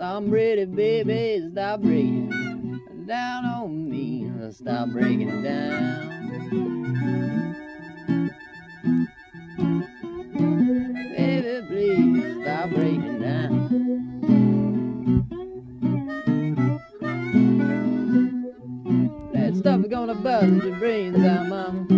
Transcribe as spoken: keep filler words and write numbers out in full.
I'm ready, baby, stop breaking down on me. Stop breaking down. Baby, please stop breaking down. That stuff is gonna buzz your brains out, mama.